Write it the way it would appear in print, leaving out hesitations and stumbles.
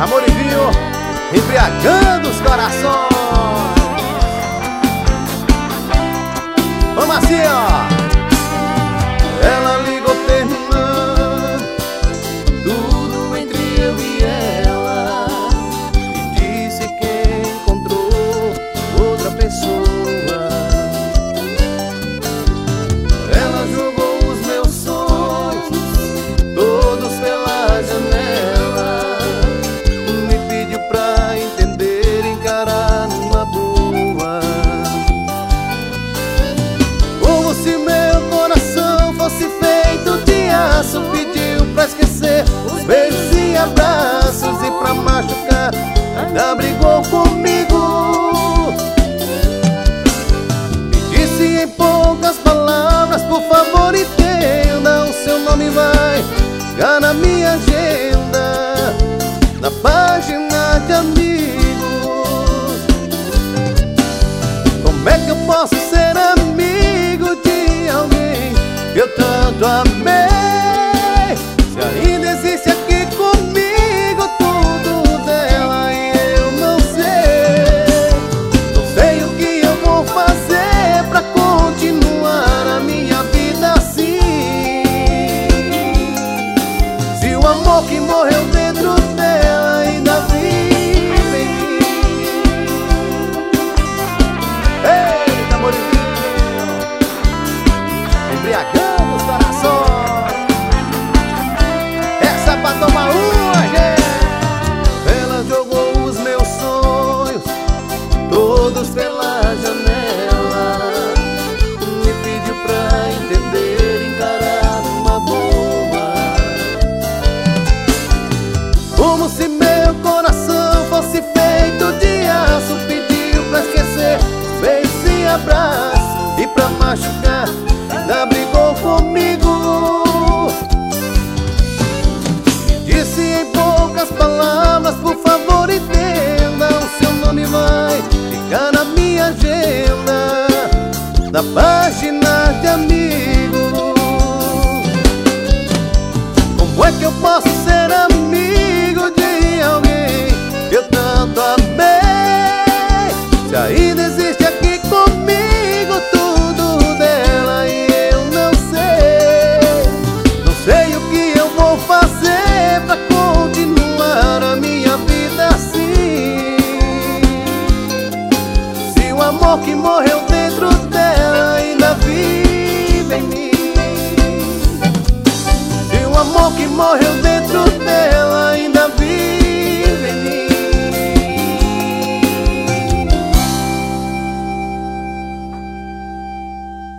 Amor e vinho, embriagando os corações. Vamos assim, ó. Ela ligou terminando tudo entre eu e ela e disse que encontrou outra pessoa. Ela jogou os meus sonhos todos pela janela, me pediu pra entender, encarar numa boa. Como se meu coração fosse feito de aço, pediu pra esquecer os beijos e abraços, e pra machucar ainda brigou comigo. Me disse em poucas palavras: por favor entenda, o seu nome vai ficar na minha agenda, na página de amigos. Como é que eu posso ser amigo de alguém que eu tanto amei, se ainda existe aqui comigo tudo dela e eu não sei? Não sei o que eu vou fazer pra continuar a minha vida assim, se o amor que morreu dentro dela ainda vive em mim. Eita, amor e vinho, embriagando os corações. Essa é pra tomar uma, gente. Ela jogou os meus sonhos todos pela janela, me pediu pra entender, encarar numa boa. Como se meu coração fosse feito de aço, pediu pra esquecer os beijos e abraços, e pra machucar ainda brigou comigo. Me disse em poucas palavras: por favor entenda, o seu nome vai ficar na minha agenda, na página de amigos. Como é que eu posso ser amigo de alguém que eu tanto amei, se ainda existe aqui comigo tudo dela e eu não sei? Não sei o que eu vou fazer pra continuar a minha vida assim, se o amor que morreu dentro dela ainda vive em mim, se o amor que morreu dentro